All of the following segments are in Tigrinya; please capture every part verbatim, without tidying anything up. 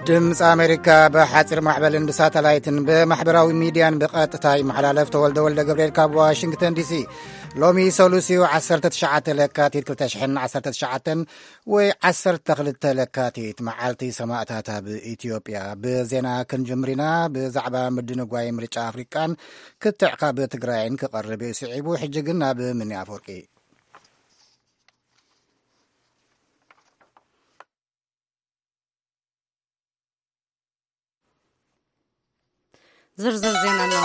ድምፂ ኣሜሪካ ብሓፂር ማዕበልን ብሳተላይትን ብማሕበራዊ ሚድያን ብቐጥታ ይመሓላለፍ። ተወልደ ወልደ ገብርኤል ካብ ዋሽንግተን ዲሲ ሎሚ ሰሉሲዩ ዓሰርተ ትሽዓተ ለካቲት ክልተ ሽሕን ዓሰርተ ትሽዓተን ወይ ዓሰርተ ክልተ ለካቲት መዓልቲ ሰማዕታት ኣብ ኢትዮጵያ ብዜና ክንጅምር ኢና። ብዛዕባ ምድንጓይ ምርጫ ኣፍሪቃን ክትዕካ ብትግራይን ክቐርብ ስዒቡ ሕጂ ግን ናብ ምኒ ኣፈወርቂ ዝርዝር ዜና ነው።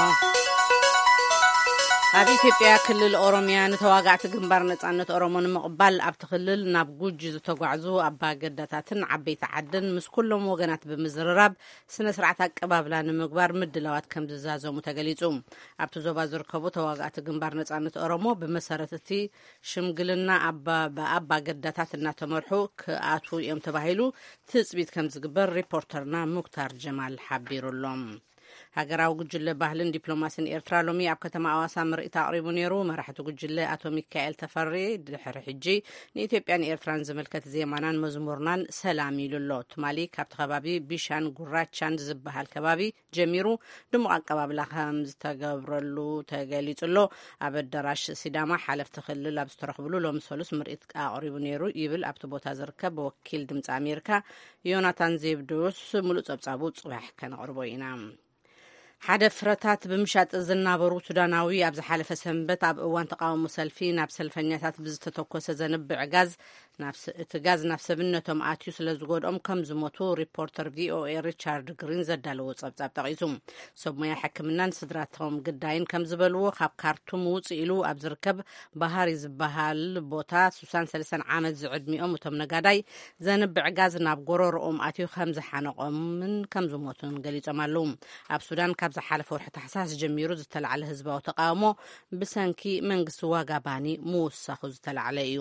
ኣብ ኢትዮጵያ ክልል ኦሮሚያ ንተዋጋዕቲ ግንባር ነጻነት ኦሮሞ ንምቕባል ኣብቲ ክልል ናብ ጉጂ ዝተጓዕዙ ኣባገዳታትን ዓበይቲ ዓድን ምስ ኩሎም ወገናት ብምዝርራብ ስነ ስርዓት ኣቀባብላ ንምግባር ምድላዋት ከም ዝዛዘሙ ተገሊጹ። ኣብቲ ዞባ ዝርከቡ ተዋጋዕቲ ግንባር ነጻነት ኦሮሞ ብመሰረት እቲ ሽምግልና ኣባገዳታት እናተመርሑ ክኣቱ እዮም ተባሂሉ ትፅቢት ከም ዝግበር ሪፖርተርና ሙክታር ጀማል ሓቢሩሎም። ሃገራዊ ጉጅለ ባህልን ዲፕሎማሲን ኤርትራ ሎሚ ኣብ ከተማ ኣዋሳ ምርኢት ኣቕሪቡ ነይሩ። መራሕቲ ጉጅለ ኣቶ ሚካኤል ተፈሪ ድሕሪ ሕጂ ንኢትዮጵያን ኤርትራን ዝምልከት ዜማናን መዝሙርናን ሰላም ኢሉሎ። ትማሊ ካብቲ ከባቢ ቢሻን ጉራቻን ዝበሃል ከባቢ ጀሚሩ ድሙቕ ኣቀባብላ ከም ዝተገብረሉ ተገሊጹሎ። ኣብ ኣዳራሽ ሲዳማ ሓለፍቲ ክልል ኣብ ዝተረኽብሉ ሎሚ ሰሉስ ምርኢት ኣቕሪቡ ነይሩ ይብል ኣብቲ ቦታ ዝርከብ ወኪል ድምፂ ኣሜሪካ ዮናታን ዜብዶስ ሙሉእ ጸብጻቡ ጽባሕ ከነቕርቦ ኢና። ሓደ ፍረታት ብምሻጥ ዝናበሩ ሱዳናዊ ኣብ ዝሓለፈ ሰንበት ኣብ እዋን ተቃውሞ ሰልፊ ናብ ሰልፈኛታት ብዝተተኮሰ ዘንብዕ ጋዝ እቲ ጋዝ ናብ ሰብነቶም ኣትዩ ስለ ዝጎድኦም ከም ዝሞቱ ሪፖርተር ቪኦኤ ሪቻርድ ግሪን ዘዳለዎ ጸብጻብ ጠቒሱ። ሰብ ሞያ ሕክምናን ስድራቶም ግዳይን ከም ዝበልዎ ካብ ካርቱም ውፅእ ኢሉ ኣብ ዝርከብ ባህሪ ዝበሃል ቦታ ስሳን ሰለስተን ዓመት ዝዕድሚኦም እቶም ነጋዳይ ዘንብዕ ጋዝ ናብ ጎረሮኦም ኣትዩ ከም ዝሓነቆምን ከም ዝሞቱን ገሊጾም ኣለዉ። ኣብ ሱዳን ካብ ዝሓለፈ ወርሒ ታሕሳስ ጀሚሩ ዝተላዕለ ህዝባዊ ተቃውሞ ብሰንኪ መንግስቲ ዋጋ ባኒ ምውሳኹ ዝተላዕለ እዩ።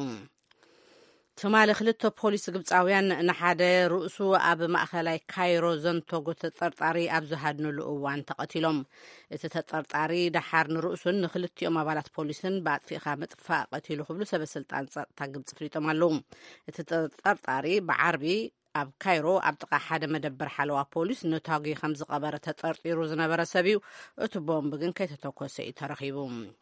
ትማሊ ክልተ ፖሊስ ግብፃውያን ንሓደ ርእሱ ኣብ ማእኸላይ ካይሮ ዘንተጎ ተጠርጣሪ ኣብ ዝሃድንሉ እዋን ተቐቲሎም። እቲ ተጠርጣሪ ደሓር ንርእሱን ንክልቲኦም ኣባላት ፖሊስን ብኣጥፊእኻ ምጥፋእ ቀቲሉ ክብሉ ሰበስልጣን ፀጥታ ግብፂ ፍሊጦም ኣለዉ። እቲ ተጠርጣሪ ብዓርቢ ኣብ ካይሮ ኣብ ጥቃ ሓደ መደበር ሓለዋ ፖሊስ ነታጊ ከም ዝቐበረ ተጠርጢሩ ዝነበረ ሰብ እዩ። እቲ ቦምብ ግን ከይተተኮሰ እዩ ተረኺቡ።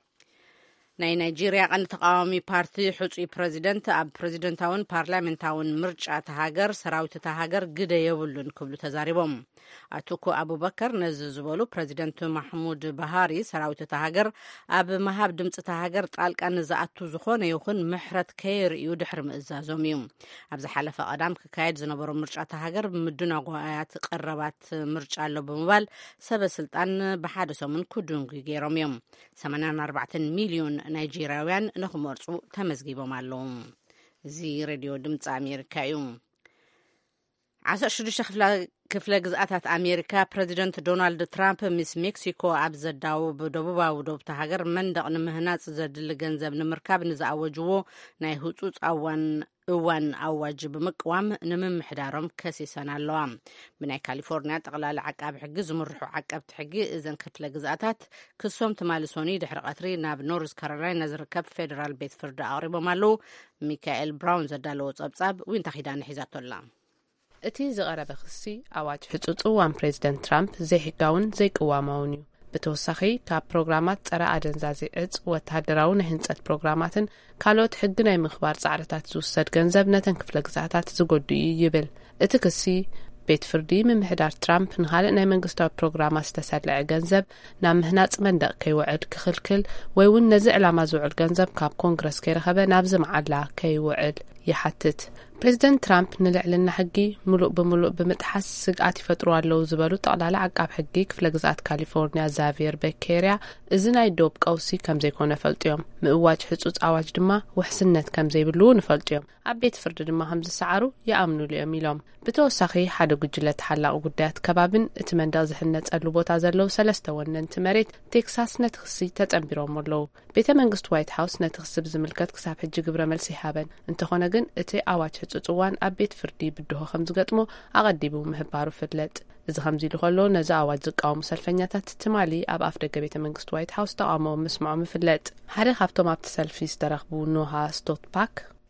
ናይ ናይጄርያ ቀንዲ ተቃዋሚ ፓርቲ ሕፁይ ፕሬዚደንት ኣብ ፕሬዚደንታውን ፓርላሜንታውን ምርጫ ተሃገር ሰራዊት ተሃገር ግደ የብሉን ክብሉ ተዛሪቦም። ኣቱኩ አቡበከር ነዚ ዝበሉ ፕሬዚደንት ማሕሙድ ባሃሪ ሰራዊት ተሃገር ኣብ መሃብ ድምፂ ተሃገር ጣልቃ ንዝኣቱ ዝኾነ ይኹን ምሕረት ከይርእዩ ድሕሪ ምእዛዞም እዩ። ኣብ ዝሓለፈ ቀዳም ክካየድ ዝነበሮ ምርጫ ተሃገር ብምድናጓያት ቀረባት ምርጫ ኣሎ ብምባል ሰበስልጣን ብሓደ ሰሙን ክድንጉ ገይሮም እዮም። ሰማንያ ኣርባዕተ ሚልዮን ናይጄሪያውያን ንኽመርፁ ተመዝጊቦም ኣለዉ። እዚ ሬድዮ ድምፂ ኣሜሪካ እዩ። ዓሰርተ ሽዱሽተ ክፍለ ግዝኣታት ኣሜሪካ ፕሬዚደንት ዶናልድ ትራምፕ ምስ ሜክሲኮ ኣብ ዘዳውብ ደቡባዊ ዶብታ ሃገር መንደቕ ንምህናፅ ዘድሊ ገንዘብ ንምርካብ ንዝኣወጅዎ ናይ ህፁፅ ኣዋን እዋን ኣዋጅ ብምቅዋም ንምምሕዳሮም ከሲሰን ኣለዋ። ብናይ ካሊፎርኒያ ጠቕላላ ዓቃቢ ሕጊ ዝምርሑ ዓቀብቲ ሕጊ እዘን ክፍለ ግዝኣታት ክሶም ትማሊ ሶኒ ድሕሪ ቀትሪ ናብ ኖርዝ ካሮላይና ዝርከብ ፌደራል ቤት ፍርዲ ኣቕሪቦም ኣለዉ። ሚካኤል ብራውን ዘዳለዎ ጸብጻብ ዊንታ ኺዳን ሒዛቶላ። እቲ ዝቐረበ ክሲ ኣዋጅ ሕፁፅ እዋን ፕሬዚደንት ትራምፕ ዘይሕጋውን ዘይቅዋማውን እዩ። ብተወሳኺ ካብ ፕሮግራማት ጸረ ኣደንዛዚ ዕፅ ወተሃደራዊ ናይ ህንጸት ፕሮግራማትን ካልኦት ሕጊ ናይ ምኽባር ጻዕርታት ዝውሰድ ገንዘብ ነተን ክፍለ ግዝኣታት ዝጐድኡ ይብል። እቲ ክሲ ቤት ፍርዲ ምምሕዳር ትራምፕ ንኻልእ ናይ መንግስታዊ ፕሮግራማት ዝተሰልዐ ገንዘብ ናብ ምህናፅ መንደቕ ከይውዕል ክኽልክል ወይ እውን ነዚ ዕላማ ዝውዕል ገንዘብ ካብ ኮንግረስ ከይረኸበ ናብዚ መዓላ ከይውዕል ይሓትት። ፕሬዚደንት ትራምፕ ንልዕልና ሕጊ ሙሉእ ብምሉእ ብምጥሓስ ስግኣት ይፈጥሩ ኣለዉ ዝበሉ ጠቕላላ ዓቃብ ሕጊ ክፍለ ግዝኣት ካሊፎርኒያ ዛቪየር በኬርያ እዚ ናይ ዶብ ቀውሲ ከም ዘይኮነ ፈልጥዮም ምእዋጅ ሕፁፅ ኣዋጅ ድማ ውሕስነት ከም ዘይብሉ ንፈልጥዮም ኣብ ቤት ፍርዲ ድማ ከም ዝሰዓሩ ይኣምኑሉ እዮም ኢሎም። ብተወሳኺ ሓደ ጉጅለ ተሓላቂ ጉዳያት ከባብን እቲ መንደቕ ዝሕነፀሉ ቦታ ዘለዉ ሰለስተ ወነንቲ መሬት ቴክሳስ ነቲ ክሲ ተጸንቢሮም ኣለዉ። ቤተ መንግስቲ ዋይት ሃውስ ነቲ ክሲ ብዝምልከት ክሳብ ሕጂ ግብረ መልሲ ይሃበን። እንተኾነ ግን እቲ ኣዋጅ ሕፁፅ እዋን ኣብ ቤት ፍርዲ ብድሆ ከም ዝገጥሞ ኣቐዲቡ ምህባሩ ፍለጥ። እዚ ከምዚ ኢሉ ከሎ ነዚ ኣዋጅ ዝቃወሙ ሰልፈኛታት ትማሊ ኣብ ኣፍ ደገ ቤተ መንግስቲ ዋይት ሃውስ ተቃውሞ ምስምዖም ይፍለጥ። ሓደ ካብቶም ኣብቲ ሰልፊ ዝተረኽቡ ኖሃ ስቶትፓክ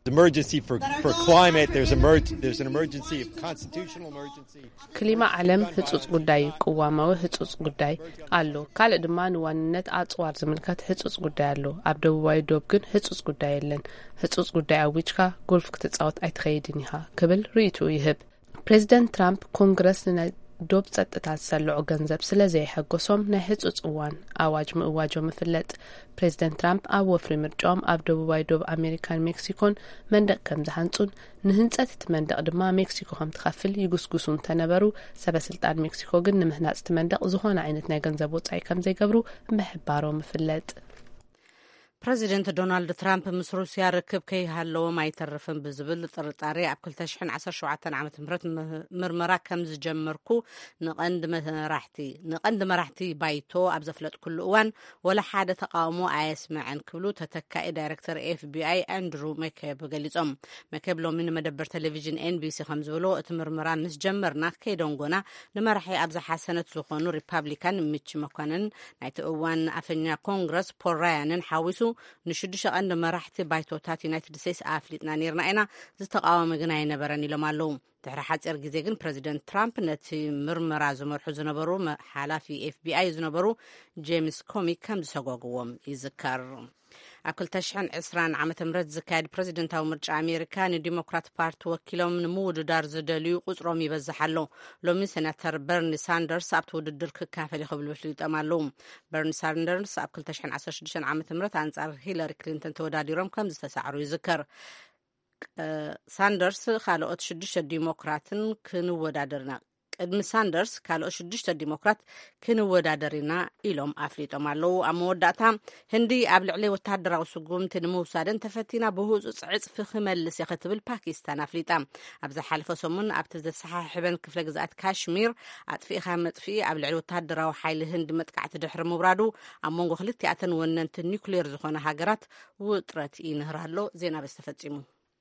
emergency for for climate there's emerg there's an emergency of constitutional emergency ክሊማ ዓለም ህጹጽ ጉዳይ ቁዋማዊ ህጹጽ ጉዳይ አሎ ካለ ድማ ንዋንነት አጽዋር ዝምልከት ህጹጽ ጉዳይ አሎ ኣብ ደቡባዊ ዶብ ግን ህጹጽ ጉዳይ የለን ህጹጽ ጉዳይ አዊጅካ ጎልፍ ክትጻወት አይትኸይድን ይሃ ክብል ሪቱ ይህብ ፕሬዚደንት ትራምፕ ኮንግረስ ዶብ ጸጥታ ሰልዑ ገንዘብ ስለዘይ ሐጎሶም ናይ ህጹጽ እዋን አዋጅ ምእዋጆ መፍለጥ ፕሬዚደንት ትራምፕ ኣብ ወፍሪ ምርጫም ኣብ ደቡባዊ ዶብ አሜሪካን ሜክሲኮን መንደቅ ከም ዝሃንጹን ንህንጸት ትመንደቅ ድማ ሜክሲኮ ከም ትኸፍል ይጉስጉሱን ተነበሩ ሰበስልጣን ሜክሲኮ ግን ንምህናጽ ትመንደቅ ዝኾነ ዓይነት ናይ ገንዘብ ወጻይ ከም ዘይገብሩ ምሕባሮም መፍለጥ ፕሬዚደንት ዶናልድ ትራምፕ ምስ ሩስያ ርክብ ከይሃለዎም ኣይተርፍን ብዝብል ጥርጣሬ ኣብ ክልተ ሽሕን ዓሰርተ ሸውዓተ ዓመተ ምህረት ምርመራ ከም ዝጀመርኩ ንቐንዲ መራሕቲ ንቐንዲ መራሕቲ ባይቶ ኣብ ዘፍለጥ ኩሉ እዋን ወላ ሓደ ተቃውሞ ኣየስምዐን ክብሉ ተተካኢ ዳይሬክተር ኤፍ ቢ ኣይ ኣንድሩ መኬብ ገሊጾም መኬብ ሎሚ ንመደበር ቴሌቪዥን ኤን ቢ ሲ ከም ዝብሎ እቲ ምርመራ ምስ ጀመርና ከይደንጎና ንመራሒ ኣብ ዝሓሰነት ዝኾኑ ሪፓብሊካን ሚች መኮነን ናይቲ እዋን ኣፈኛ ኮንግረስ ፖል ራያንን ሓዊሱ ንሽዱሽ ቀንዲ መራሕቲ ባይቶታት ዩናይትድ ስቴትስ ኣፍሊጥና ነርና ኢና ዝተቃወመ ግን ኣይነበረን ኢሎም ኣለዉ ድሕሪ ሓፂር ግዜ ግን ፕሬዚደንት ትራምፕ ነቲ ምርመራ ዝመርሑ ዝነበሩ ሓላፊ ኤፍ ቢ ኣይ ዝነበሩ ጄምስ ኮሚ ከም ዝሰጓግዎም ይዝከር ኣብ ክልተ ሽሕን ዒስራን ዓመተ ምህረት ዝካየድ ፕሬዚደንታዊ ምርጫ ኣሜሪካ ንዲሞክራት ፓርቲ ወኪሎም ንምውድዳር ዝደልዩ ቁፅሮም ይበዝሕ ኣሎ ሎሚ ሴናተር በርኒ ሳንደርስ ኣብቲ ውድድር ክካፈል ይኽእሉ ፍሊጦም ኣለዉ በርኒ ሳንደርስ ኣብ ክልተ ሽሕን ዓሰርተ ሽዱሽተ ዓመተ ምህረት ኣንጻር ሂለሪ ክሊንተን ተወዳዲሮም ከም ዝተሳዕሩ ይዝከር ሳንደርስ ካልኦት ሽዱሽተ ዲሞክራትን ክንወዳደርና ቅድሚ ሳንደርስ ካልኦት ሽዱሽተ ዲሞክራት ክንወዳደሪና ኢሎም ኣፍሊጦም ኣለዉ ኣብ መወዳእታ ህንዲ ኣብ ልዕሊ ወታደራዊ ስጉምቲ ንምውሳድን ተፈቲና ብህፁፅ ዕፅፊ ክመልስ እየ ክትብል ፓኪስታን ኣፍሊጣ ኣብ ዝሓለፈ ሰሙን ኣብቲ ዘተሰሓሕበን ክፍለ ግዝኣት ካሽሚር ኣጥፊእኻ መጥፊኢ ኣብ ልዕሊ ወታደራዊ ሓይሊ ህንዲ መጥቃዕቲ ድሕሪ ምውራዱ ኣብ መንጎ ክልቲኣተን ወነንቲ ኒውክሌር ዝኾነ ሃገራት ውጥረት ይንህር ኣሎ ዜና በስተፈጺሙ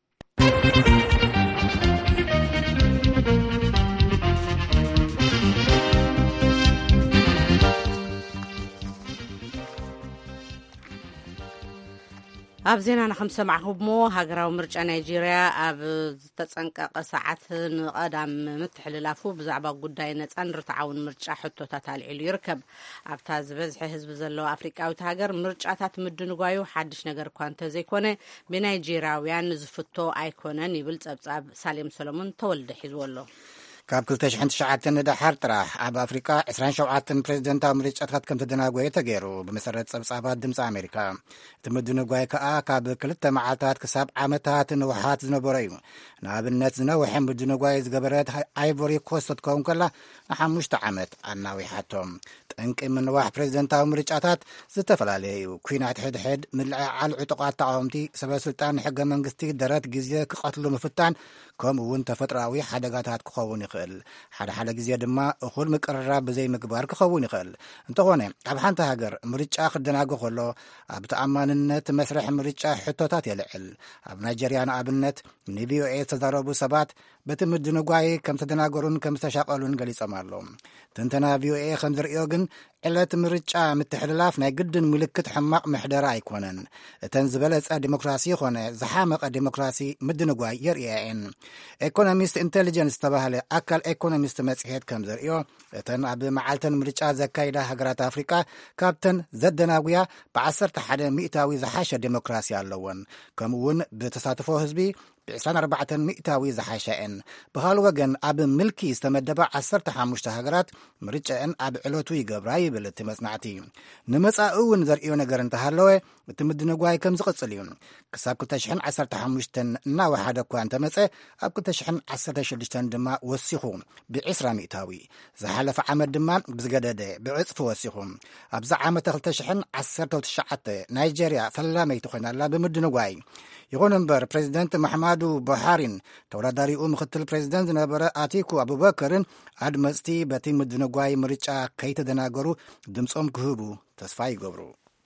ኣብ ዜና ንከም ሰማዕኹሞ ሃገራዊ ምርጫ ናይጄርያ ኣብ ዝተጸንቀቐ ሰዓት ንቐዳም ምትሕልላፉ ብዛዕባ ጉዳይ ነጻን ርትዓውን ምርጫ ሕቶታት ኣልዒሉ ይርከብ ኣብታ ዝበዝሐ ህዝቢ ዘለዎ ኣፍሪቃዊት ሃገር ምርጫታት ምድንጓዩ ሓድሽ ነገር እኳ እንተዘይኮነ ብናይጄርያውያን ዝፍቶ ኣይኮነን ይብል ጸብጻብ ሳሌም ሰሎሞን ተወልደ ሒዝዎ ኣሎ ካብ ክልተ ሽሕን ትሽዓተን ንድሓር ጥራሕ ኣብ ኣፍሪቃ ዒስራን ሸውዓተን ፕሬዚደንታዊ ምርጫታት ከም ተደናጎየ ተገይሩ ብመሰረት ጸብጻባት ድምፂ ኣሜሪካ እቲ ምድንጓይ ከዓ ካብ ክልተ መዓልታት ክሳብ ዓመታት ንውሓት ዝነበረ እዩ ንኣብነት ዝነውሐ ምድንጓይ ዝገበረት ኣይቮሪ ኮስት ትከውን ከላ ንሓሙሽተ ዓመት ኣናዊሓቶም ጠንቂ ምንዋሕ ፕሬዚደንታዊ ምርጫታት ዝተፈላለየ እዩ ኩናት ሕድሕድ ምልዕዓል ዕጡቓት ተቃወምቲ ሰበስልጣን ሕገ መንግስቲ ደረት ግዜ ክቐትሉ ምፍታን ከምኡ እውን ተፈጥራዊ ሓደጋታት ክኸውን ይኽእል ሓደ ሓደ ግዜ ድማ እኹል ምቅርራብ ብዘይ ምግባር ክኸውን ይኽእል እንተኾነ ኣብ ሓንቲ ሃገር ምርጫ ክደናጎ ከሎ ኣብ ተኣማንነት መስርሕ ምርጫ ሕቶታት የልዕል ኣብ ናይጀርያ ንኣብነት ንቪኦኤ ዝተዛረቡ ሰባት በቲ ምድንጓይ ከም ተደናገሩን ከም ዝተሻቐሉን ገሊፆም ኣሎም ትንተና ቪኦኤ ከም ዝርዮ ግን ዕለት ምርጫ ምትሕልላፍ ናይ ግድን ምልክት ሕማቕ ምሕደራ ኣይኮነን እተን ዝበለጸ ዲሞክራሲ ኾነ ዝሓመቐ ዲሞክራሲ ምድንጓይ የርእየን ኤኮኖሚስት ኢንቴሊጀንስ ዝተባህለ ኣካል ኤኮኖሚስት መጽሔት ከም ዘርእዮ እተን ኣብ መዓልተን ምርጫ ዘካይዳ ሃገራት ኣፍሪቃ ካብተን ዘደናጉያ ብዓሰርተ ሓደ ሚእታዊ ዝሓሸ ዲሞክራሲ ኣለወን ከምኡ እውን ብተሳትፎ ህዝቢ ብዕስራን ኣርባዕተን ሚእታዊ ዝሓሸአን ብኻልእ ወገን ኣብ ምልኪ ዝተመደበ ዓሰርተ ሓሙሽተ ሃገራት ምርጫአን ኣብ ዕለቱ ይገብራ ይብል እቲ መጽናዕቲ ንመጻኢ እውን ዘርእዮ ነገር እንተሃለወ እቲ ምድንጓይ ከም ዝቕጽል እዩ ክሳብ ክልተ ሽሕን ዓሰርተ ሓሙሽተ እናወሓደ እኳ እንተመጸ ኣብ ክልተ ሽሕን ዓሰርተ ሽዱሽተ ድማ ወሲኹ ብዒስራ ሚእታዊ ዝሓለፈ ዓመት ድማ ብዝገደደ ብዕጽፊ ወሲኹ ኣብዛ ዓመተ ክልተ ሽሕን ዓሰርተ ትሽዓተ ናይጀርያ ፈላመይቲ ኮይናላ ብምድንጓይ ይኹን እምበር ፕሬዚደንት መሐማዱ ቡሃሪን ተወዳዳሪኡ ምክትል ፕሬዚደንት ዝነበረ ኣቲኩ አቡበከርን ኣድመፅቲ በቲ ምድንጓይ ምርጫ ከይተደናገሩ ድምፆም ክህቡ ተስፋ ይገብሩ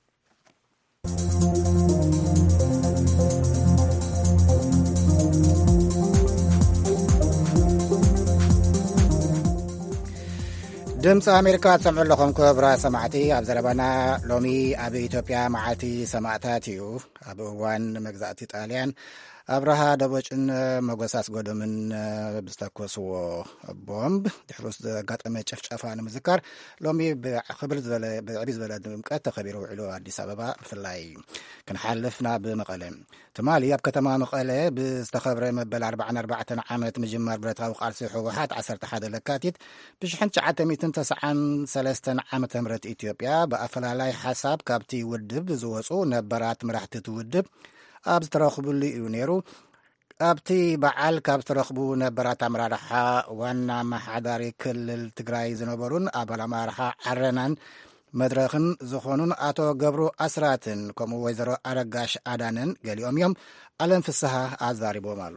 ድምፂ ኣሜሪካ ትሰምዑ ኣለኹም ክቡራ ሰማዕቲ ኣብ ዘረባና ሎሚ ኣብ ኢትዮጵያ መዓልቲ ሰማዕታት እዩ ኣብ እዋን መግዛእቲ ጣልያን ኣብረሃ ደቦጭን መጎሳስ ጎዶምን ብዝተኮስዎ ቦምብ ድሕሩስ ዘጋጠመ ጨፍጨፋ ንምዝካር ሎሚ ብክብል ዝበለ ብዕቢ ዝበለ ድምቀት ተኸቢሩ ውዕሉ ኣዲስ ኣበባ ብፍላይ ክንሓልፍ ናብ መቐለ ትማሊ ኣብ ከተማ መቐለ ብዝተኸብረ መበል ኣርባዕን ኣርባዕተን ዓመት ምጅማር ብረታዊ ቃልሲ ሕወሓት ዓሰርተ ሓደ ለካቲት ብሽሕን ትሽዓተ ሚእትን ተስዓን ሰለስተን ዓመተ ምህረት ኢትዮጵያ ብኣፈላላይ ሓሳብ ካብቲ ውድብ ዝወፁ ነበራት መራሕቲ እቲ ውድብ ኣብ ዝተረኽቡሉ እዩ ነይሩ ኣብቲ በዓል ካብ ዝተረኽቡ ነበራት ኣመራርሓ ዋና ማሓዳሪ ክልል ትግራይ ዝነበሩን ኣባል ኣመራርሓ ዓረናን መድረኽን ዝኾኑን ኣቶ ገብሩ ኣስራትን ከምኡ ወይዘሮ ኣረጋሽ ኣዳንን ገሊኦም እዮም ኣለም ፍስሓ ኣዛሪቦም ኣሎ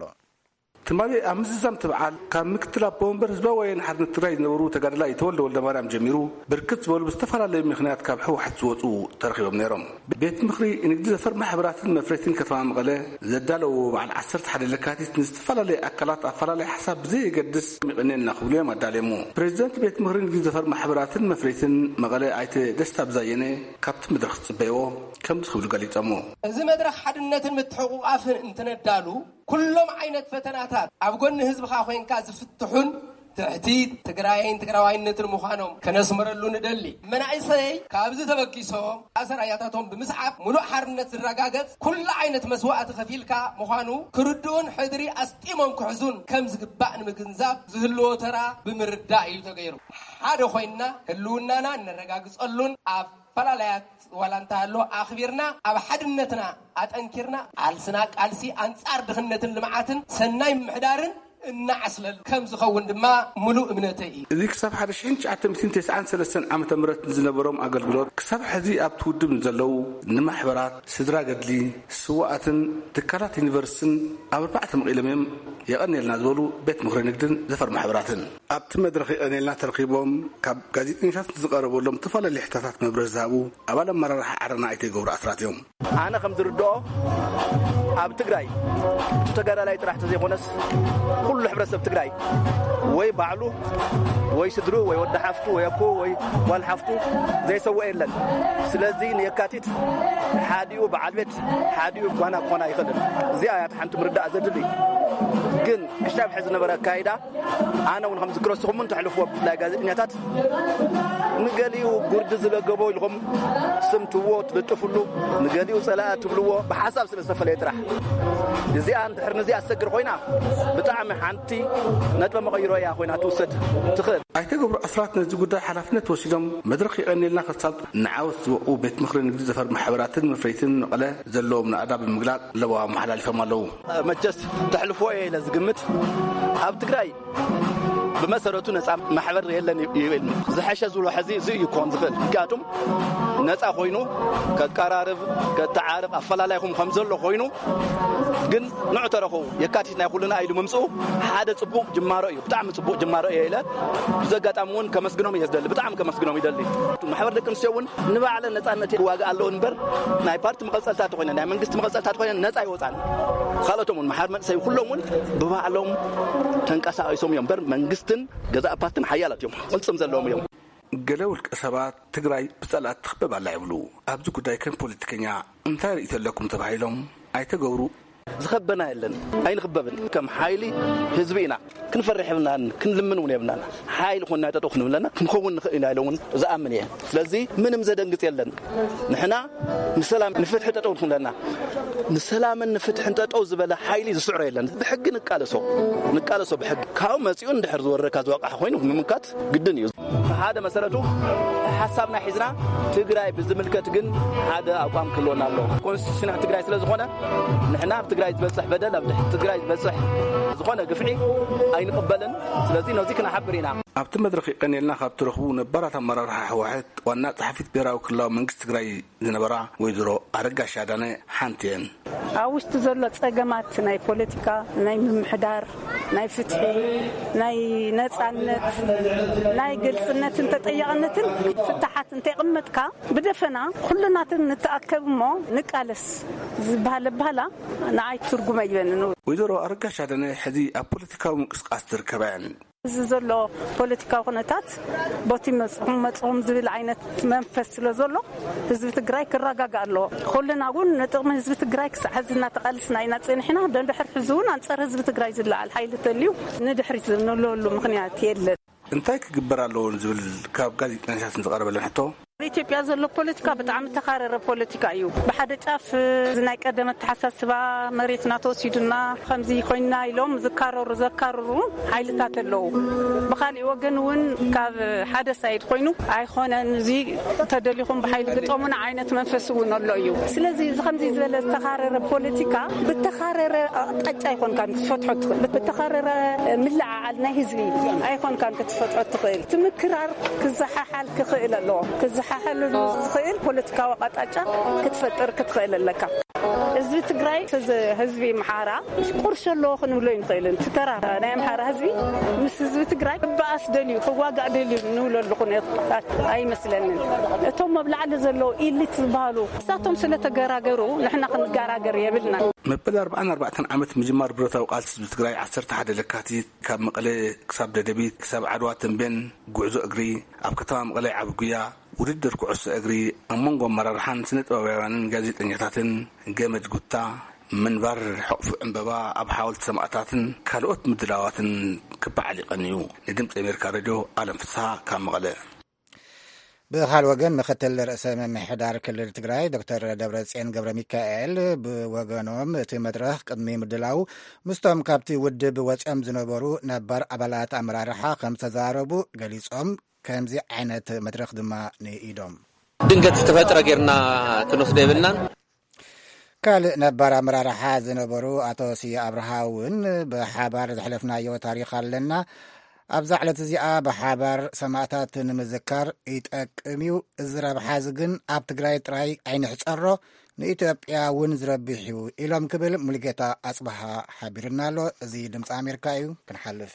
ትማሊ ኣብ ምዝዛም ትበዓል ካብ ምክትል ኣቦ ወንበር ህዝባዊ ወያነ ሓርነት ትግራይ ዝነበሩ ተጋድላይ ተወልደ ወልደ ማርያም ጀሚሩ ብርክት ዝበሉ ብዝተፈላለዩ ምክንያት ካብ ሕወሓት ዝወፁ ተረኺቦም ነይሮም ቤት ምክሪ ንግዲ ዘፈር ማሕበራትን መፍረትን ከተማ መቐለ ዘዳለው በዓል ዓሰርተ ሓደ ለካቲት ንዝተፈላለዩ ኣካላት ኣፈላላይ ሓሳብ ብዘይገድስ ሚቕኔልና ክብሉ እዮም ኣዳልየሙ ፕሬዚደንት ቤት ምክሪ ንግዲ ዘፈር ማሕበራትን መፍረትን መቐለ ኣይተ ደስታ ብዛየነ ካብቲ መድረኽ ዝፅበይዎ ከም ዝኽብሉ ገሊፆሞ እዚ መድረኽ ሓድነትን ምትሕቑቓፍን እንትነዳሉ ኩሎም ዓይነት ፈተናታት ኣብ ጎኒ ህዝብኻ ኮይንካ ዝፍትሑን ትሕቲት ትግራይን ትግራዋይነትን ምዃኖም ከነስምረሉ ንደሊ መናእሰይ ካብዚ ተበጊሶም ኣሰራያታቶም ብምስዓብ ሙሉእ ሓርነት ዝረጋገጽ ኩሉ ዓይነት መስዋዕቲ ከፊልካ ምዃኑ ክርድኡን ሕድሪ ኣስጢሞም ክሕዙን ከም ዝግባእ ንምግንዛብ ዝህልዎ ተራ ብምርዳእ እዩ ተገይሩ ሓደ ኮይንና ህልውናና እንረጋግጸሉን ኣብ ፈላላያት ዋላንታሎ ኣኽቢርና ኣብ ሓድነትና ኣጠንኪርና ዓልስና ቃልሲ ኣንጻር ድኽነትን ልምዓትን ሰናይ ምሕዳርን እናዓስለል ከም ዝኸውን ድማ ሙሉእ እምነተይ እዩ እዚ ክሳብ ሓደ ሽሕን ትሽዓተ ሚእትን ተስዓን ሰለስተን ዓመተ ምህረት ዝነበሮም ኣገልግሎት ክሳብ ሕዚ ኣብቲ ውድብ ዘለው ንማሕበራት ስድራ ገድሊ ስዋኣትን ትካላት ዩኒቨርስትን ኣብ ኣርባዕተ መቂሎምም የቐኒልና ዝበሉ ቤት ምክሪ ንግድን ዘፈር ማሕበራትን ኣብቲ መድረኽ የቐኒልና ተረኺቦም ካብ ጋዜጠኛታት ዝቐረበሎም ተፈላለዩ ሕታታት መብረህ ዝሃቡ ኣባል ኣመራርሓ ዓረና ኣይተ ገብሩ ኣስራት እዮም ኣነ ከም ዝርድኦ ኣብ ትግራይ እቲ ተጋዳላይ ጥራሕ ተዘይኮነስ ኩሉ ሕብረተሰብ ትግራይ ወይ ባዕሉ ወይ ስድሩ ወይ ወዲ ሓፍቱ ወይ ኣኮ ወይ ጓል ሓፍቱ ዘይሰውዕ የለን ስለዚ ንየካቲት ሓዲኡ በዓል ቤት ሓዲኡ ጓና ክኾና ይኽእልን እዚኣ እያ ሓንቲ ምርዳእ ዘድሊ ግን ክሻብ ሕዚ ነበረ ኣካይዳ ኣነ እውን ከም ዝክረስኹምን ተሕልፍዎ ብፍላይ ጋዜጠኛታት ንገሊኡ ጉርዲ ዝለገቦ ኢልኩም ስምትዎ ትልጥፍሉ ንገሊኡ ፀላእ ትብልዎ ብሓሳብ ስለ ዝተፈለየ ጥራሕ እዚኣ እንድሕር ነዚኣ ዝሰግር ኮይና ብጣዕሚ ሓንቲ ነጥበ መቐይሮ እያ ኮይና ትውሰድ ትኽእል ኣይተ ገብሩ ኣስራት ነዚ ጉዳይ ሓላፍነት ወሲዶም መድረኽ ይቐኒልና ክሳብ ንዓወት ዝወቁ ቤት ምክሪ ንግዲ ዘፈር ማሕበራትን መፍረይትን መቐለ ዘለዎም ንኣዳ ብምግላጥ ለዋ መሓላሊፎም ኣለዉ መቸስ ተሕልፎ እየ ኢለ ዝግምት ኣብ ትግራይ ብመሰረቱ ነፃ ማሕበር የለን ይብል ዝሓሸ ዝብሎ ሕዚ እዚ እዩ ክኾን ዝኽእል ምክንያቱም ነፃ ኮይኑ ከቀራርብ ከተዓርብ ኣፈላላይኩም ከም ዘሎ ኮይኑ ግን ንዑ ተረኸቡ የካቲት ናይ ኩልና ኢሉ ምምፅኡ ሓደ ፅቡቕ ጅማሮ እዩ ብጣዕሚ ፅቡቕ ጅማሮ እየ ኢለ ብዘጋጣሚ እውን ከመስግኖም እየ ዝደሊ ብጣዕሚ ከመስግኖም ይደሊ ማሕበር ደቂ ኣንስትዮ እውን ንባዕለን ነፃነት ክዋግእ ኣለዎ እምበር ናይ ፓርቲ መቐፀልታት ኮይነ ናይ መንግስቲ መቐፀልታት ኮይነ ነፃ ይወፃን ካልኦቶም እውን ማሕበር መንእሰይ ኩሎም እውን ብባዕሎም ተንቀሳቒሶም እዮም እምበር መንግስትን ገዛእ ፓርቲን ሓያላት እዮም ቅልፅም ዘለዎም እዮም ገለ ውልቀ ሰባት ትግራይ ብፀላእት ትኽበብ ኣላ ይብሉ ኣብዚ ጉዳይ ከም ፖለቲከኛ እንታይ ርእይቶ ኣለኩም ተባሂሎም ኣይተገብሩ ዝኸበና የለን ኣይንኽበብን ከም ሓይሊ ህዝቢ ኢና ክንፈርሕ የብልናን ክንልምን እውን የብልናን ሓይሊ ኮንና ጠጠው ክንብለና ክንኸውን ንኽእል ኢና ኢለ እውን ዝኣምን እየ ስለዚ ምንም ዘደንግፅ የለን ንሕና ንሰላም ንፍትሒ ጠጠው ክንብለና ንሰላምን ንፍትሕን ጠጠው ዝበለ ሓይሊ ዝስዕሮ የለን ብሕጊ ንቃለሶ ንቃለሶ ብሕጊ ካብኡ መፂኡ እንድሕር ዝወረካ ዝወቃሕ ኮይኑ ንምምካት ግድን እዩ ሓደ መሰረቱ ሓሳብና ሒዝና ትግራይ ብዝምልከት ግን ሓደ ኣቋም ክህልወና ኣለዎ ኮንስቲቱሽን ትግራይ ስለ ዝኾነ ንሕና ኣብ ትግራይ ዝበፅሕ በደል ኣብ ትግራይ ዝበፅሕ ዝኾነ ግፍዒ ኣይንቕበልን ስለዚ ነዚ ክነሓብር ኢና ኣብቲ መድረኽ ይቐኒልና ካብ ትረኽቡ ነባራት ኣመራርሓ ሕወሓት ዋና ጸሓፊት ብሔራዊ ክልላዊ መንግስቲ ትግራይ ዝነበራ ወይዘሮ ኣረጋሽ ኣዳነ ሓንቲ እየን ኣብ ውሽጢ ዘሎ ፀገማት ናይ ፖለቲካ ናይ ምምሕዳር ናይ ፍትሒ ናይ ነፃነት ናይ ግልጽነትን ተጠያቕነትን ፍትሓት እንተይቕመጥካ ብደፈና ኩሉናትን ንተኣከብ እሞ ንቃለስ ዝበሃለ ባህላ ንኣይ ትርጉም ኣይበንን ወይዘሮ ኣረጋሽ ኣዳነ ሕዚ ኣብ ፖለቲካዊ ምንቅስቃስ ትርከባ እየን ዘሎ ፖለቲካዊ ኩነታት ቦቲ መጽኦም መጽኦም ዝብል ዓይነት መንፈስ ስለ ዘሎ ህዝቢ ትግራይ ክረጋጋ ኣሎ ኩልና እውን ነጥቕሚ ህዝቢ ትግራይ ክሳሕዝና ተቃልስና ኢና ጽንሕና ድንድሕር ሕዝቡን አንጸር ህዝቢ ትግራይ ዝለዓል ሓይሊ ተልዩ ንድሕሪት ዝነለሉ ምኽንያት የለን እንታይ ክግበር ኣለዎ ዝብል ካብ ጋዜጠኛታት ዝቀረበለን ሕቶ ኢትዮጵያ ዘሎ ፖለቲካ ብጣዕሚ ተኻረረ ፖለቲካ እዩ ብሓደ ጫፍ ዝናይ ቀደመ ተሓሳስባ መሬትና ተወሲዱና ከምዚ ኮይና ኢሎም ዝካረሩ ዘካረሩ ሓይልታት ኣለዉ ብኻሊእ ወገን እውን ካብ ሓደ ሳይድ ኮይኑ ኣይኾነን እዚ ተደሊኹም ብሓይሊ ግጠሙና ዓይነት መንፈስ እውን ኣሎ እዩ ስለዚ እዚ ከምዚ ዝበለ ተኻረረ ፖለቲካ ብተኻረረ አቅጣጫ ይኮን ካን ክትፈትሖ ትኽእል ብተኻረረ ምልዓዓል ናይ ህዝቢ ኣይኮን ካን ክትፈትሖ ትኽእል ትምክራር ክዘሓሓል ክኽእል ኣለዎ ሓል ዝኽእል ፖለቲካዊ አቅጣጫ ክትፈጥር ክትኽእል ኣለካ ህዝቢ ትግራይ ህዝቢ ምሓራ ቁርሾ ኣለዎ ክንብሎ ይንኽእልን ትተራ ናይ ምሓራ ህዝቢ ምስ ህዝቢ ትግራይ በኣስ ደልዩ ክዋጋእ ደልዩ ንብለሉ ኩነታት ኣይመስለንን እቶም መብላዕሊ ዘለዉ ኢሊት ዝበሃሉ እሳቶም ስለተገራገሩ ንሕና ክንገራገር የብልና መበል ኣርባዓን ኣርባዕተን ዓመት ምጅማር ብረታዊ ቃልሲ ህዝቢ ትግራይ ዓሰርተ ሓደ ለካቲት ካብ መቐለ ክሳብ ደደቢት ክሳብ ዓድዋ ተንቤን ጉዕዞ እግሪ ኣብ ከተማ መቐለ ዓቢ ጉያ ውድድር ኩዕሶ እግሪ ኣብ መንጎ ኣመራርሓን ስነ ጥበባውያንን ጋዜጠኛታትን ገመድ ጉታ منبر حقف انبابا اب حاولت سمعتاتن كالوت مدلاواتن كبعلي قنيو ندمت امريكا راديو عالم فصحى كان مغله بحال وجن مختل رئيس محدار كل تግራይ دكتور دبرጽዮን ገብረ ሚካኤል بوجنهم تمدرخ قدمي مدلاو مستم كابتي ودب وصم ዝነበሩ ነባር አባላት አመራርሓ ከም ተዛረቡ ገሊጾም ከምዚ ዓይነት መድረኽ ድማ ንኢዶም ድንገት ተፈጥረ ጌርና ክንወስደ ይብልናን ካልእ ነባር አመራርሓ ዝነበሩ አቶ ሲያ አብርሃውን በሓባር ዝሕለፍናዮ ታሪኽ ኣለና ኣብዛ ዕለት እዚኣ በሓባር ሰማዕታት ንምዝካር ይጠቅምዩ እዚ ረብሓ ግን ኣብ ትግራይ ጥራይ ኣይንሕፀሮ ንኢትዮጵያ እውን ዝረብሕ እዩ ኢሎም ክብል ሙሉጌታ ኣጽባሃ ሓቢርና ኣሎ እዚ ድምፂ ኣሜሪካ እዩ ክንሓልፍ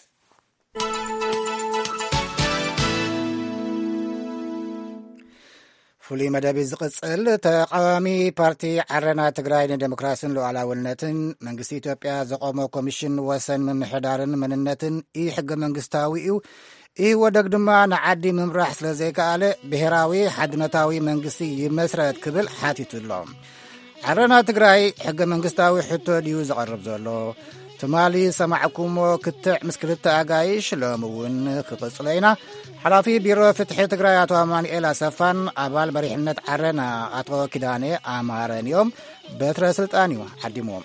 ፍሉይ መደብ ዝቕጽል ተቃዋሚ ፓርቲ ዓረና ትግራይ ንዴሞክራሲን ሉዓላውነትን መንግስቲ ኢትዮጵያ ዘቆመ ኮሚሽን ወሰን ምምሕዳርን መንነትን ኢ ሕገ መንግስታዊ እዩ ኢ ወደግ ድማ ንዓዲ ምምራሕ ስለ ዘይከኣለ ብሄራዊ ሓድነታዊ መንግስቲ ይመስረት ክብል ሓቲቱ ኣሎ ዓረና ትግራይ ሕገ መንግስታዊ ሕቶ ድዩ ዘቐርብ ዘሎ ትማሊ ሰማዕኩሞ ክትዕ ምስ ክልተ ኣጋይሽ ሎም እውን ክቕጽለይና ሓላፊ ቢሮ ፍትሒ ትግራይ አቶ አማኑኤል አሰፋን አባል መሪሕነት ዓረና አቶ ኪዳኔ አማረን እዮም በትረ ስልጣን እዩ ዓዲሞም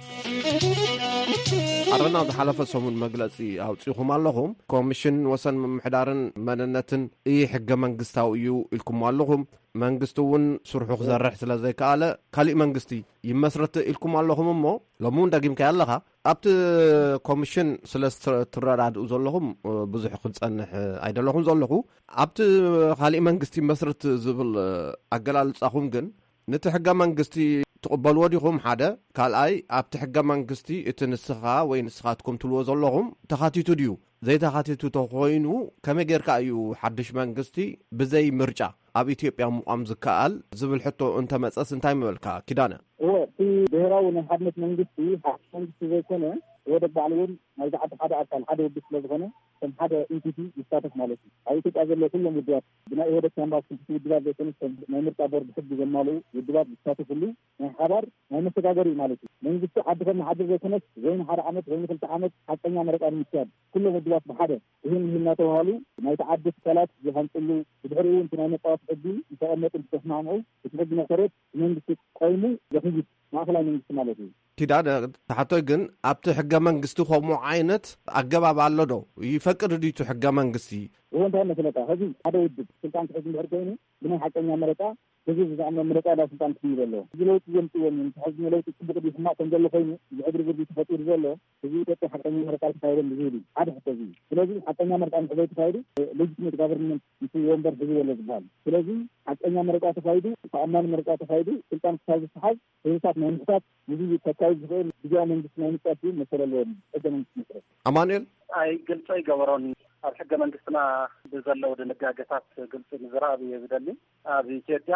ዓረና ዝሓለፈ ሰሙን መግለጺ ኣውፂኹም ኣለኹም ኮሚሽን ወሰን ምምሕዳርን መንነትን ኢ ሕገ መንግስታዊ እዩ ኢልኩም ኣለኹም መንግስቲ እውን ስርሑ ክሰርሕ ስለ ዘይከኣለ ካሊእ መንግስቲ ይመስረት ኢልኩም ኣለኹም እሞ ሎሚ እውን ደጊምካ ኣለኻ ኣብቲ ኮሚሽን ስለ ትረዳድኡ ዘለኹም ብዙሕ ክንጸንሕ ኣይደለኹም ዘለኹ ኣብቲ ካሊእ መንግስቲ ይመስረት ዝብል ኣገላልጻኹም ግን ነቲ ሕገ መንግስቲ ትቕበልዎ ዲኹም ሓደ ካልኣይ ኣብቲ ሕገ መንግስቲ እቲ ንስኻ ወይ ንስኻትኩም ትልዎ ዘለኹም ተኻቲቱ ድዩ ዘይተኻቲቱ ተኾይኑ ከመይ ጌርካ እዩ ሓድሽ መንግስቲ ብዘይ ምርጫ ኣብ ኢትዮጵያ ምቋም ዝከኣል ዝብል ሕቶ እንተመፀስ እንታይ ምበልካ ኪዳነ هو في بهراو نحدث منجستي حسن زي كونه ወደ ባልውን ማይዛዓት ሓደ አካል ሓደ ወድ ስለሆነ ከም ሓደ ኢንቲቲ ይስታተፍ ማለት ነው አይቱ ታዘለ ሁሉም ውድባት ብና ወደ ካምባስ ውድባት ዘተነስ ናይ ምርጫ ቦርድ ሕግ ዘማሉ ውድባት ይስታተፍሉ ናይ ሓባር ናይ መስተጋገሪ ማለት ነው መንግስቱ አድፈና ሓደ ዘተነስ ወይን ሓደ ዓመት ወይን ክልተ ዓመት ሐቀኛ መረጣ ምትያድ ሁሉም ውድባት በሓደ ይህን ይህና ተዋሉ ናይ ተዓድስ ከላት ዝሃንጥሉ ድሕሪው እንትና መጣወት ሕግ ተቀመጥ ተስማሙ ሕግ መሰረት መንግስቱ ቆይሙ ዘህጅ ማእከላይ መንግስት ማለት ነው ኪዳነ ተሓቶይ ግን ኣብቲ ሕገ መንግስቲ ከምኡ ዓይነት ኣገባብ ኣሎ ዶ ይፈቅድ ድዩ ሕገ መንግስቲ ወንታ መስለታ ህዚ ሓደ ውድብ ስልጣን ክሕዝ ምሕር ኮይኑ ብናይ ሓቀኛ መረጣ ህዚ ዝዛዕመ መረጣ ዳ ስልጣን ክህዝ ዘሎ እዚ ለውጥ ዘምፅዎን ሕዚ ለውጥ ፅቡቅ ድዩ ሕማቅ ከም ዘሎ ኮይኑ ዝዕድር ግዲ ተፈጢሩ ዘሎ ህዚ ኢትዮጵያ ሓቀኛ መረጣ ክካየደ ዝብል ሓደ ሕቶ እዚ ስለዚ ሓቀኛ መረጣ ንሕዘይ ተካይዱ ሌጂትሜት ጋቨርንመንት ምስ ወንበር ህዚ ዘሎ ዝበሃል ስለዚ ሓቀኛ መረጣ ተካይዱ ተኣማኒ መረጣ ተካይዱ ስልጣን ክሳብ ዝሰሓዝ ህዝታት ናይ ምሕታት እዚ ተካይዱ ዝኽእል ጊዜያዊ መንግስቲ ናይ ምርጫት መሰለለዎም ሕገ መንግስቲ መስረት ኣማኑኤል ኣይ ግልፂ ይገበሮን ኣብ ሕገ መንግስትና ብዘለው ድንጋጌታት ግልፂ ምዝራብ እየ ዝደሊ ኣብ ኢትዮጵያ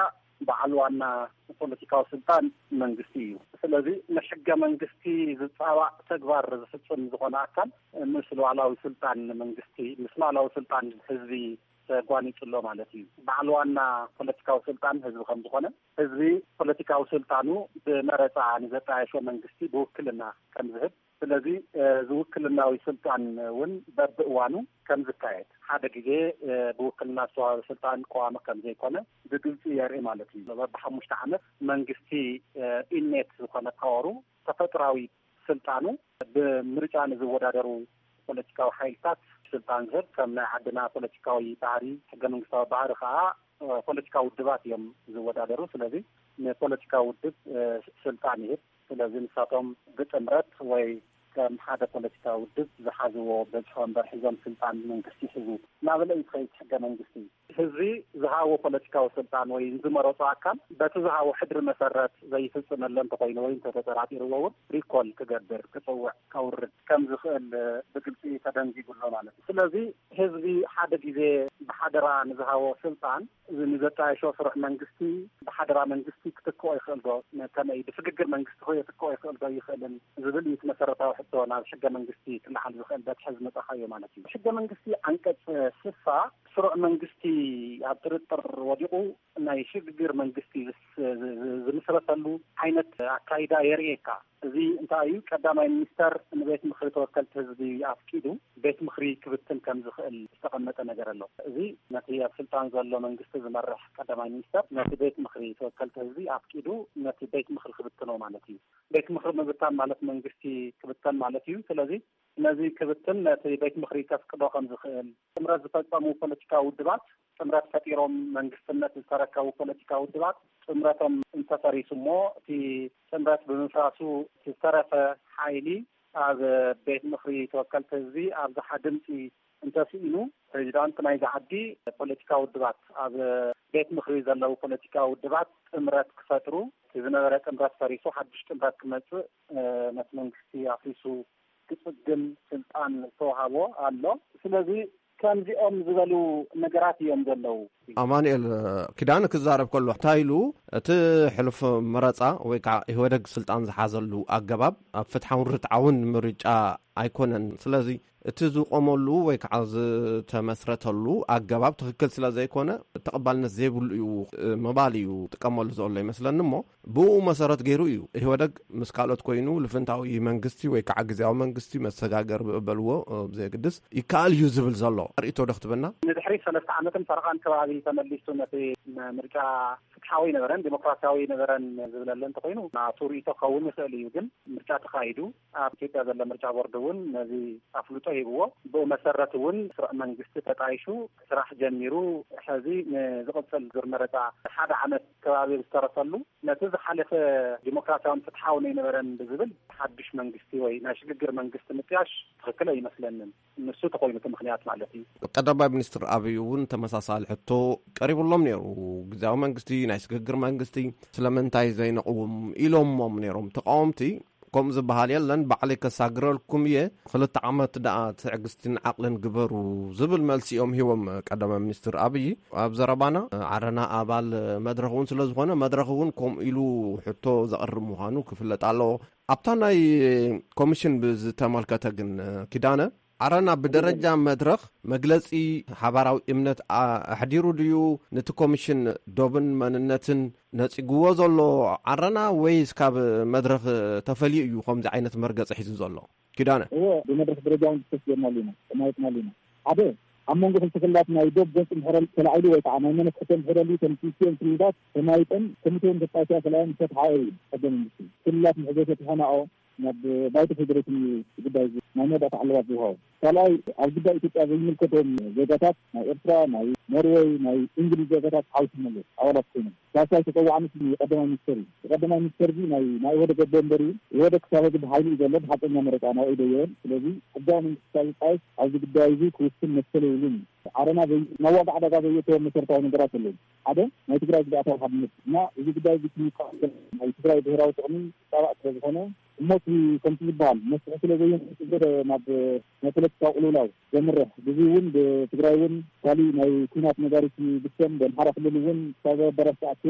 በዓልዋና ፖለቲካዊ ስልጣን መንግስቲ እዩ ስለዚ ንሕገ መንግስቲ ዝፃባዕ ተግባር ዝፍፅም ዝኾነ አካል ምስ ሉዓላዊ ስልጣን መንግስቲ ምስ ሉዓላዊ ስልጣን ህዝቢ ተጓኒፅሎ ማለት እዩ በዓልዋና ፖለቲካዊ ስልጣን ህዝቢ ከም ዝኾነ ህዝቢ ፖለቲካዊ ስልጣኑ ብመረፃ ንዘጣየሾ መንግስቲ ብውክልና ከም ዝህብ ስለዚ ዝውክልናዊ ስልጣን እውን በብእዋኑ ከም ዝካየድ ሓደ ግዜ ብውክልና ዝተዋሃበ ስልጣን ቀዋሚ ከም ዘይኮነ ብግልፂ የርኢ ማለት እዩ በብሓሙሽተ ዓመት መንግስቲ ኢኔት ዝኾነ ፓወሩ ተፈጥራዊ ስልጣኑ ብምርጫ ንዝወዳደሩ ፖለቲካዊ ሓይልታት ስልጣን ዝህብ ከም ናይ ዓድና ፖለቲካዊ ባህሪ ሕገ መንግስታዊ ባህሪ ከዓ ፖለቲካዊ ውድባት እዮም ዝወዳደሩ ስለዚ ንፖለቲካዊ ውድብ ስልጣን ይህብ ስለዚ ንሳቶም ብጥምረት ወይ ከም ሓደ ፖለቲካዊ ውድብ ዝሓዝዎ በዝሒ ወንበር ሒዞም ስልጣን መንግስቲ ሒዙ ናበለ ይትኸይድ ሕገ መንግስቲ ህዝቢ ዝሃቦ ፖለቲካዊ ስልጣን ወይ ዝመረፆ አካል በቲ ዝሃቦ ሕድሪ መሰረት ዘይፍፅመሉ እንተኮይኑ ወይ እንተተጠራጢርዎ እውን ሪኮል ክገብር ክፅውዕ ከውርድ ከም ዝኽእል ብግልፂ ተደንጊጉሎ ማለት እዩ ስለዚ ህዝቢ ሓደ ግዜ ብሓደራ ንዝሃቦ ስልጣን ንዘጣየሾ ስሩዕ መንግስቲ ብሓደራ መንግስቲ ክትክኦ ይኽእል ዶ ከመይ ብፍግግር መንግስቲ ሆ ክትክኦ ይኽእል ዶ ይኽእልን ዝብል እዩ መሰረታዊ ሕቶ ናብ ሕገ መንግስቲ ክለዓል ዝኽእል በትሕዝ መጻኻዮ ማለት እዩ ሕገ መንግስቲ አንቀጽ ስሳ ስሩዕ መንግስቲ ኣብ ጥርጥር ወዲቁ ናይ ሽግግር መንግስቲ ዝምስረተሉ ዓይነት አካይዳ የርእየካ እዚ እንታይ እዩ ቀዳማይ ሚኒስተር ንቤት ምክሪ ተወከልቲ ህዝቢ አፍቂዱ ቤት ምክሪ ክብትን ከም ዝኽእል ዝተቀመጠ ነገር ኣሎ እዚ ነቲ ኣብ ስልጣን ዘሎ መንግስቲ ዝመርሕ ቀዳማይ ሚኒስተር ነቲ ቤት ምክሪ ተወከልቲ ህዝቢ አፍቂዱ ነቲ ቤት ምክሪ ክብትኖ ማለት እዩ ቤት ምክሪ ምብታን ማለት መንግስቲ ክብተን ማለት እዩ ስለዚ ነዚ ክብትን ነቲ ቤት ምክሪ ከፍቅዶ ከም ዝኽእል ጥምረት ዝፈጸሙ ፖለቲካዊ ውድባት ጥምረት ፈጢሮም መንግስትነት ዝተረከቡ ፖለቲካዊ ውድባት ጥምረቶም እንተፈሪሱ እሞ እቲ ጥምረት ብምፍራሱ ዝተረፈ ሓይሊ ኣብ ቤት ምክሪ ተወከልቲ ህዝቢ ኣብ ዝሓ ድምፂ እንተስኢኑ ፕሬዚዳንት ናይ ዓዲ ፖለቲካዊ ውድባት ኣብ ቤት ምክሪ ዘለው ፖለቲካዊ ውድባት ጥምረት ክፈጥሩ ዝነበረ ጥምረት ፈሪሱ ሓድሽ ጥምረት ክመጽእ ነቲ መንግስቲ አፍሪሱ ክጽግም ስልጣን ተዋሃቦ ኣሎ ስለዚ ከምዚኦም ዝበሉ ነገራት እዮም ዘለው አማኑኤል ኪዳን ክዛረብ ከሎ ታይሉ እቲ ሕልፍ መረፃ ወይ ከዓ ኢህወደግ ስልጣን ዝሓዘሉ አገባብ ኣብ ፍትሓውን ርትዓውን ምርጫ ኣይኮነን ስለዚ እቲ ዝቆመሉ ወይ ከዓ ዝተመስረተሉ አገባብ ትክክል ስለ ዘይኮነ ተቀባልነት ዘይብሉ እዩ መባል እዩ ጥቀመሉ ዘሎ ይመስለኒ እሞ ብኡ መሰረት ገይሩ እዩ ኢህወደግ ምስ ካልኦት ኮይኑ ልፍንታዊ መንግስቲ ወይ ከዓ ግዜያዊ መንግስቲ መሰጋገር ብበልዎ ብዘይግድስ ይከኣል እዩ ዝብል ዘሎ ርእቶ ደክትበና ንድሕሪ ሰለስተ ዓመትን ፈረቓን ከባቢ ተመሊሱ ነቲ ምርጫ ፍትሓዊ ነበረን ዲሞክራሲያዊ ነበረን ዝብለለን እንተኮይኑ ናቱ ርእቶ ክኸውን ይኽእል እዩ ግን ምርጫ ተኻይዱ ኣብ ኢትዮጵያ ዘሎ ምርጫ ቦርድ እውን ነዚ ኣፍልጦ ሂብዎ ብኡ መሰረት እውን ስሩዕ መንግስቲ ተጣይሹ ስራሕ ጀሚሩ ሕዚ ንዝቕፅል ዙር መረፃ ሓደ ዓመት ከባቢ ዝተረፈሉ ነቲ ዝሓለፈ ዲሞክራሲያውን ፍትሓውን ነበረን ብዝብል ሓድሽ መንግስቲ ወይ ናይ ሽግግር መንግስቲ ምጥያሽ ትክክል ኣይመስለንን ንሱ ተኮይኑ እቲ ምክንያት ማለት እዩ ቀዳማይ ሚኒስትር አብይ እውን ተመሳሳሊ ሕቶ ቀሪቡሎም ነይሩ ግዜያዊ መንግስቲ ናይ ሽግግር መንግስቲ ስለምንታይ ዘይነቕውም ኢሎሞም ነይሮም ተቃወምቲ ከም ዝበሃል የለን ባዕለይ ከሳግረልኩም እየ ክልተ ዓመት ደኣ ትዕግስትን ዓቕልን ግበሩ ዝብል መልሲኦም ሂቦም ቀዳማይ ሚኒስትር አብይ ኣብ ዘረባና ዓረና አባል መድረኽ እውን ስለ ዝኾነ መድረኽ እውን ከምኡ ኢሉ ሕቶ ዘቕርብ ምዃኑ ክፍለጥ ኣለዎ ኣብታ ናይ ኮሚሽን ብዝተመልከተ ግን ኪዳነ ዓረና ብደረጃ መድረኽ መግለጺ ሓባራዊ እምነት ኣሕዲሩ ድዩ ነቲ ኮሚሽን ዶብን መንነትን ነፂግዎ ዘሎ ዓረና ወይስ ካብ መድረኽ ተፈልዩ እዩ ከምዚ ዓይነት መርገፂ ሒዙ ዘሎ ኪዳነ እዎ ብመድረኽ ደረጃውን ተስጀመሉ ኢና ተማይጥናሉ ኢና ሓደ ኣብ መንጎ ክልተ ክልላት ናይ ዶብ ገጽ ምሕረል ተላዒሉ ወይ ከዓ ናይ መንግስቲ ምሕረል ተንቲስን ክልላት ተማይጥን ኮሚቴን ተጣይታ ሰላም ተተሓዩ ሕገ መንግስቲ ክልላት ምሕዘት ተፈናኦ ናብ ባይተ ፌዴሬሽን ጉዳይ ናይ መዳት ዓለባት ዝውሃው ካልኣይ ኣብ ጉዳይ ኢትዮጵያ ዝምልከቶም ዜጋታት ናይ ኤርትራ ናይ ኖርዌይ ናይ እንግሊዝ ዜጋታት ሓውስመሉ ኣባላት ኮይኑ ሳሳይ ተጠዋዕነት ቀዳማይ ሚኒስትር ቀዳማይ ሚኒስትር ናይ ናይ ወደ ገበንበሪ ወደ ክሳበግ በሃይሉ ዘሎ ሓጠኛ መረፃ ናይ ኢደየን ስለዚ ሕጋዊ መንግስታዊ ጣይ ኣብዚ ጉዳይ እዚ ክውስን መሰለ ይሉን ዓረና ናዋጋ ዓዳጋ ዘየተወ መሰረታዊ ነገራት ኣለዉ ሓደ ናይ ትግራይ ግዛኣታዊ ሓድነት እና እዚ ጉዳይ እዚ ናይ ትግራይ ብሄራዊ ጥቕሚ ጣባዕ ስለ ዝኾነ እሞት ከምቲ ዝበሃል መስርሒ ስለ ዘየንስገደ ናብ ናይ ፖለቲካ ቁልውላው ዘምርሕ ብዙ እውን ብትግራይ እውን ካሊእ ናይ ኩናት ነጋሪት ብሰም ብኣምሓራ ክልል እውን ካብ በረስ ተኣትዮም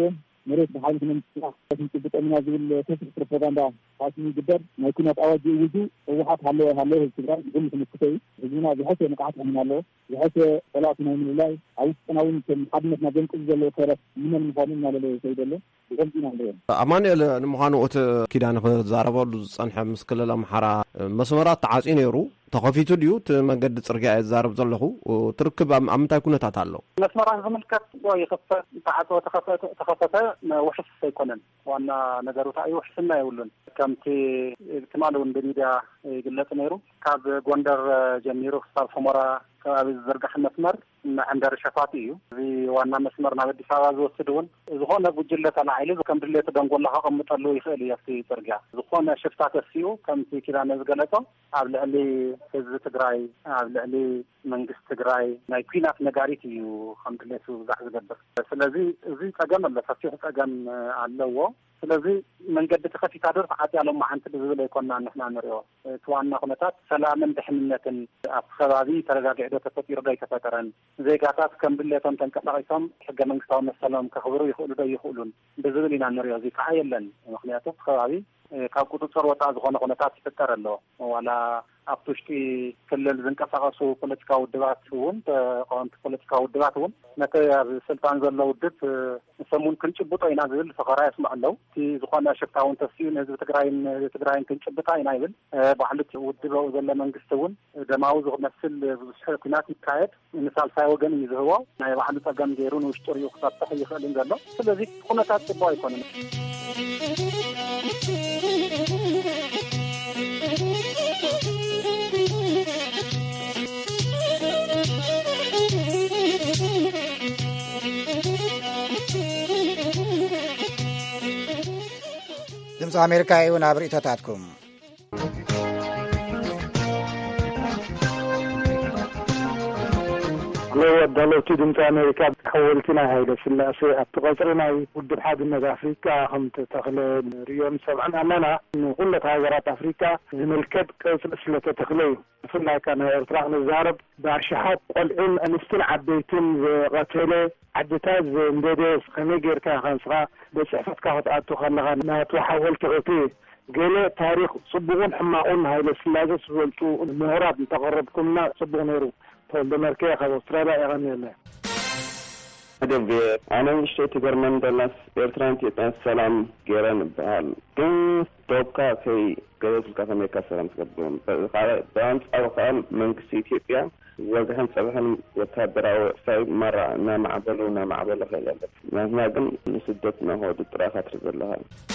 مريت بحال من الصلاح كنت بتأمين هذه الفكرة البروباغندا حاسمي جدا ما يكون أواجه وجود وحط حلو حلو التجار يقول في المكتئب هنا بحيث نقعد من الله بحيث ثلاثة من الله أو تناول حدنا ما بين كل جل وخير من المفاهيم على سيد الله بقولنا عليه أماني المهانو أت كيدان زاربول صنح مسكلة الأمحرة مسمارات تعاصين يرو تخفيتو ديو تمجد ترجع الزارب زلخو وتركب أم تاي كنا تعالو مسمارات زملكت ويخفى تعاط وتخفى تخفى وحس يكونن وأنا نجارو تأي وحسنا يقولون كم تي كمالون بنيدا قلة نيرو كاب غوندر جميرو صار فمرة كاب الزرقة مسمار عند رشفاتيو في وانا مسمار نبدي سواز وسدون زخون بجلة أنا عيلز كم بلة تدنقول لها قم تطلو يخلي يفتي ترجع زخون شفتات السيو كم تي كذا نزقلته قبل اللي حزب تجراي قبل اللي منجس تجراي نايكينات نجاريتيو الحمد لله سو زحز جبر فلذي زي تجمع لفتح تجمع على ስለዚህ መንገድ ተከፊት አድርግ አጥያለው ማንተ ብዙ ላይ ቆና ነህና ነሪው ተዋና ሁነታት ሰላምን ደህንነትን አፍሰባቢ ተረጋግጦ ተፈጥሮ ላይ ተፈጠረን ዜጋታት ከምብለቶም ተንቀሳቀሰም ህገ መንግስታው መሰለም ከخبሩ ይሁሉ ይሁሉን ብዙ ሊና ነሪው ዚ ካየለን ምክንያቱም ከባቢ ካቁጥጥር ወጣ ዝሆነ ሁነታት ተፈጠረሎ ወላ አፍቶሽቲ ክልል ዝንቀሳቀሱ ፖለቲካው ድባት ወን ተቋም ፖለቲካው ድባት ወን ነተ ስልጣን ዘለው ድት ሰሙን ክንጭብጦ ኢና ዝብል ፈኸራ ያስማለው ቲ ዝሆነ ሽፍታውን ተስዩን ህዝብ ትግራይን ትግራይን ክንጭብጣ ኢና ይብል ባህልት ውድበው ዘለ መንግስት ወን ደማው ዝመስል ብዙ ይካሄድ ምሳል ሳይወገን ይዘህዋው ናይ ባህል ተገም ገሩን ውሽጥር ይخطط ይخلን ዘለው ስለዚህ ሁነታት ጥባው አይኮንም ድምፂ ኣሜሪካ እዩ ናብ ርእቶታትኩም ወዳሎቲ ድምፂ ኣሜሪካ ሓወልትና ሃይለ ስላሴ ኣብቲ ቀፅሪ ናይ ውድብ ሓድነት ኣፍሪካ ከምቲ ተኽለ ርዮም ሰብዓን ኣለና ንኩለት ሃገራት ኣፍሪካ ዝምልከት ቀፅሪ ስለተተኽለ እዩ ብፍላይ ከዓ ናይ ኤርትራ ክንዛረብ ብኣሽሓት ቆልዑን ኣንስትን ዓበይትን ዝቐተለ ዓድታት እንደደስ ከመይ ጌርካ ከንስኻ ብፅሕፈትካ ክትኣቱ ከለኻ ናቱ ሓወልቲ ቅቲ ገለ ታሪክ ፅቡቕን ሕማቑን ሃይለ ስላሴ ዝፈልጡ ምሁራት እንተቐረብኩምና ፅቡቕ ነይሩ ተወልደ መርከያ ካብ ኣውስትራልያ ይቐኒየለ ደብ ኣነ ንእሽተይ ትገርመን ደላስ ኤርትራን ኢትዮጵያን ሰላም ገይረን ይበሃል ግን ዶብካ ከይ ገበዝልካ ከመይካ ሰላም ትገብሮም በኣንጻሩ ከዓ መንግስቲ ኢትዮጵያ ወግሕን ፀብሕን ወታደራዊ እሳይ መራ እናማዕበሉ እናማዕበሉ ኸይል ኣለት ናትና ግን ንስደት ናሆዱ ጥራኻ ትርኢ ዘለኻ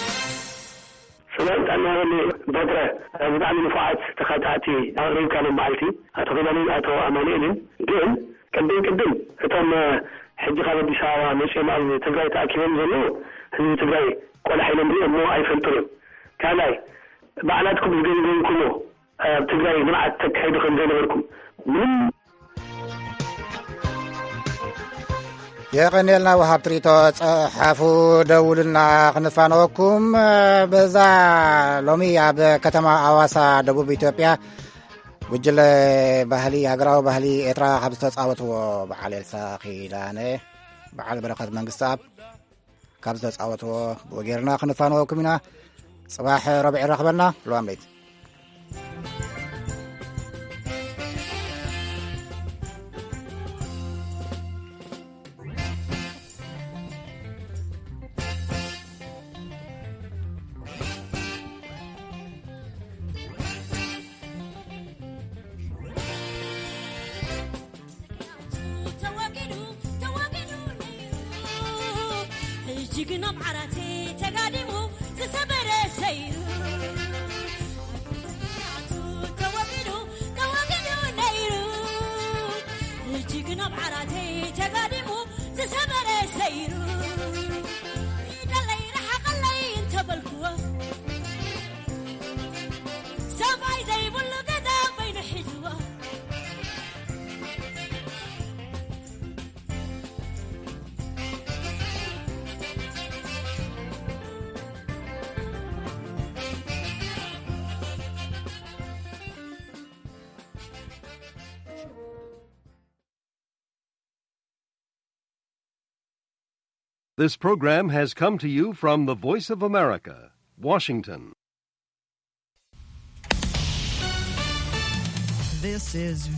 سلام تعالى بدرة بدأ من فاعت تخطاتي أغرب كانوا معلتي أتغلبني أتو أمانين جن كدين كدين ثم حج خالد بشارة مش إمام تجاي تأكلون زلوا هذي تجاي كل حين مريء مو أي فلترين كلاي بعلاتكم الجن جن كله تجاي من عتك هيدا خنزين لكم من የቀኔልና ወሃብ ትሪቶ ጸሓፉ ደውልና ክንፋነወኩም በዛ ሎሚ ኣብ ከተማ ኣዋሳ ደቡብ ኢትዮጵያ ጉጅለ ባህሊ ሃገራዊ ባህሊ ኤርትራ ካብ ዝተፃወትዎ በዓል ኤልሳ ኺዳነ በዓል በረኸት መንግስቲ ኣብ ካብ ዝተፃወትዎ ወጌርና ክንፋነወኩም ኢና ጽባሕ ረብዒ ረኽበልና ልዋም ለይት This program has come to you from the Voice of America, Washington. This is